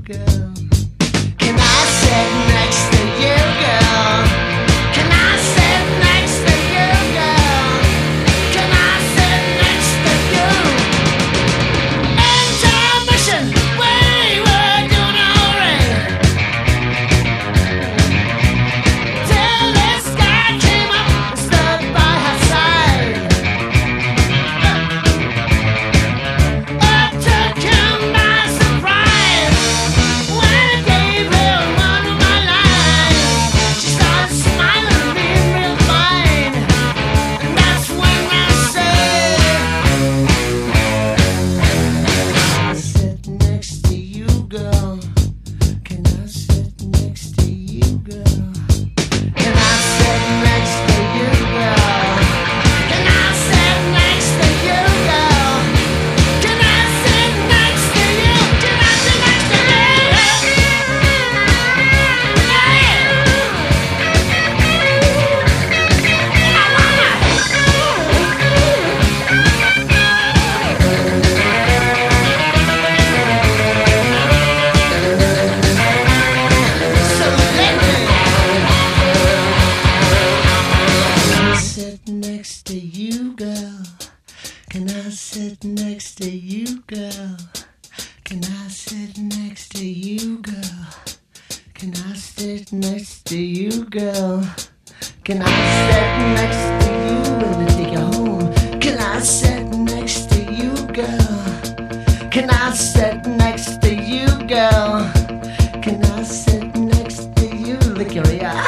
girl? Can I sit next to you, girl? Can I sit next to you, girl? Can I sit next to you? Intermission, we were doing alright till this guy came up and stood by her side. Took him by surprise when I gave her one of my lines. She started smiling, being real fine, and that's when I said, "Can I sit next to you, girl? Can I sit next to you, girl? Can I sit next to you, girl? Can I sit next to you, girl? Can I sit next to you? Can I sit next to you? So let me sit next to you, girl. Can I sit next to you, girl? Can I sit next to you, girl? Can I sit next to you, girl? Can I sit next to you and take you home? Can I sit next to you, girl? Can I sit next to you, girl? Can I sit next to you? Lick your ear.